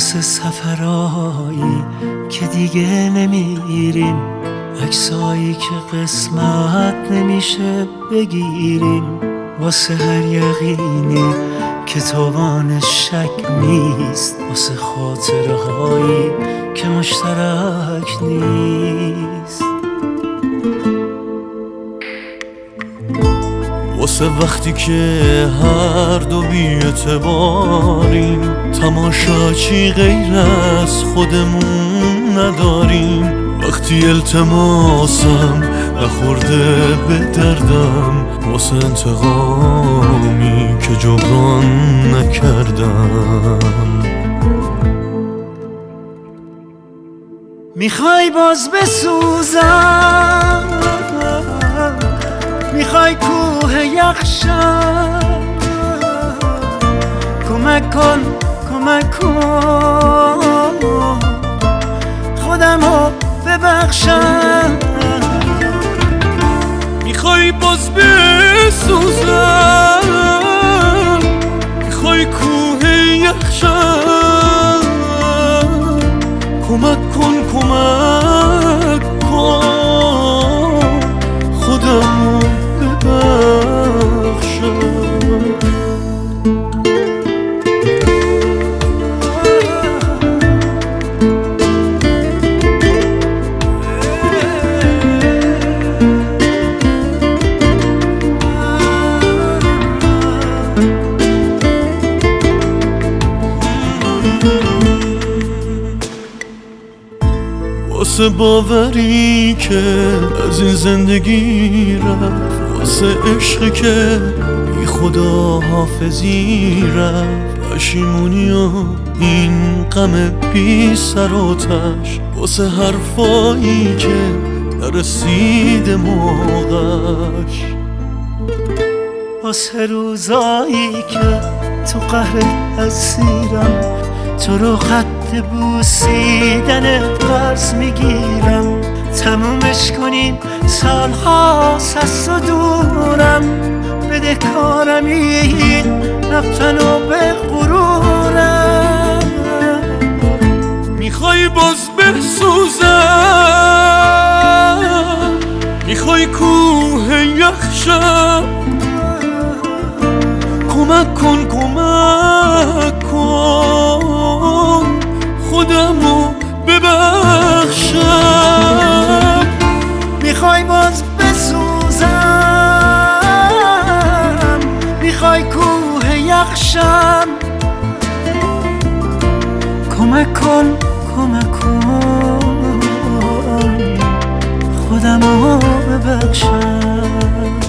واسه سفرهایی که دیگه نمیریم، عکسایی که قسمت نمیشه بگیریم، واسه هر یقینی که توانش شک نیست، واسه خاطره هایی که مشترک نیست، واسه وقتی که هر دو بی‌اعتباریم، تماشاچی غیر از خودمون نداریم، وقتی التماسم نخورده به دردم، واسه انتقامی که جبران نکردم. میخوای باز بسوزم، میخوای کوه یخشم، کمک کن کمک کن خودمو ببخشم. میخوای باز بسوزم، میخوای کوه یخشم، کمک کن کمک کن خودمو ببخشم. واسه باوری که از این زندگی رفت، واسه عشقی که بی خدا حافظی رفت، پشیمونی و این غم بی سر و تش، واسه حرفایی که نرسیده موقعش، واسه روزایی که تو قهر اسیرم، تو رو خط بوسیدن قرض میگیرم، تمومش کنیم سالهاست از تو دورم، بده کارم این رفتن و به غرورم. میخوای باز بسوزم، میخوای کوه یخشم، کمک کن کمک کن خودمو ببخشم. میخوای باز بسوزم، میخوای کوه یخشم، کمک کن کمک کن خودمو ببخشم.